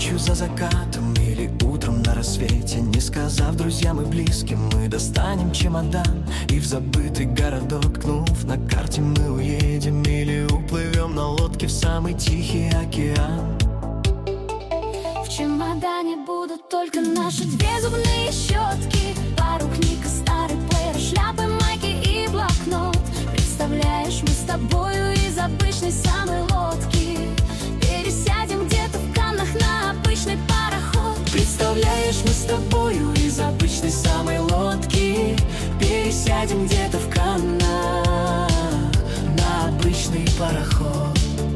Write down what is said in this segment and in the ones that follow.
ночью за закатом или утром на рассвете, не сказав друзьям и близким, мы достанем чемодан и в забытый городок, ткнув на карте, мы уедем или уплывем на лодке в самый тихий океан. В чемодане будут только наши две зубные щетки, пару книг и старый плеер, шляпы, майки и блокнот. Представляешь, мы с тобою из обычной самой лодки пересядем где-то в Каннах на обычный пароход. Представляешь, мы с тобою из обычной самой лодки пересядем где-то в Каннах на обычный пароход.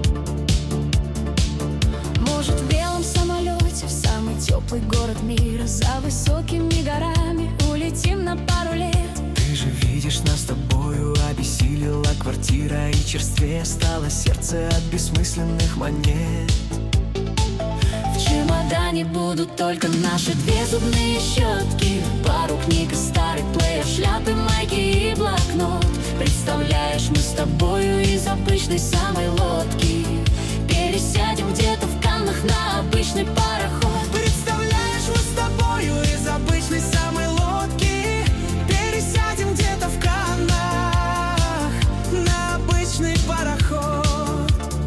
Может, в белом самолете в самый теплый город мира, за высокими горами улетим на пару лет. Ты же видишь, нас с тобою обессилила квартира, и черствее стало сердце от бессмысленных монет. В чемодане будут только наши две зубные щетки, пару книг и старый плеер, шляпы, майки и блокнот. Представляешь, мы с тобою из обычной самой лодки пересядем где-то в Каннах на обычный пароход. Представляешь, мы с тобою из обычной самой лодки пересядем где-то в Каннах на обычный пароход.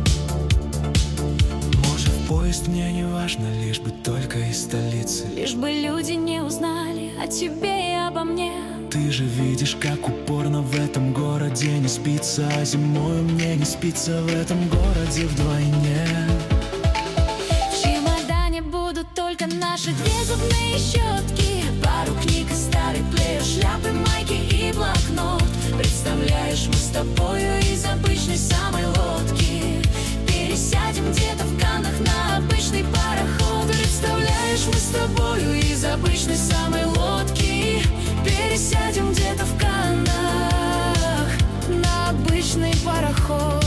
Может, в поезд мне не важно, лишь бы только из столицы, лишь бы люди не узнали о тебе и обо мне. Ты же видишь, как упорно в этом городе не спится, а зимой мне не спится в этом городе вдвойне. В чемодане будут только наши две зубные щетки, пару книг и старый плеер, шляпы, майки и блокнот. Представляешь, мы с тобою из обычной самой лодки пересядем где-то в Каннах на обычный пароход. Представляешь, мы с тобою из обычной самой лодки пересядем где-то в Каннах на обычный пароход.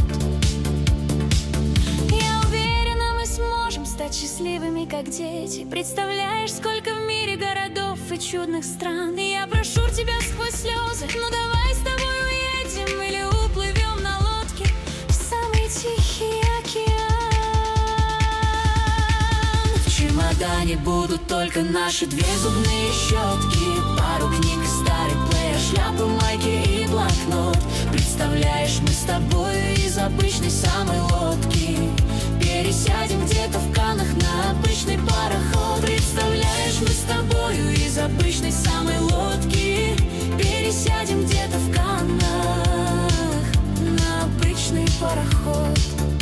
Я уверена, мы сможем стать счастливыми, как дети. Представляешь, сколько в мире городов и чудных стран. И я прошу тебя сквозь слезы, ну давай с тобой уедем или уплывем на лодке в самый тихий океан. В чемодане будут только наши две зубные щетки, пару книг и старый плеер, шляпы, майки и блокнот. Представляешь, мы с тобою из обычной самой лодки пересядем где-то в Каннах на обычный пароход. Представляешь, мы с тобою из обычной самой лодки пересядем где-то в Каннах на обычный пароход.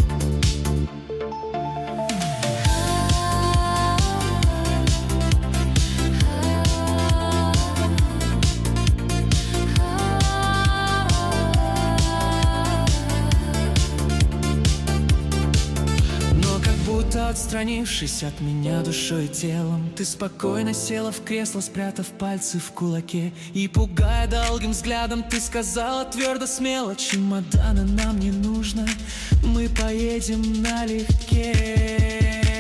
Отстранившись от меня душой и телом, ты спокойно села в кресло, спрятав пальцы в кулаке. И, пугая долгим взглядом, ты сказала твердо, смело: чемодана нам не нужно, мы поедем налегке.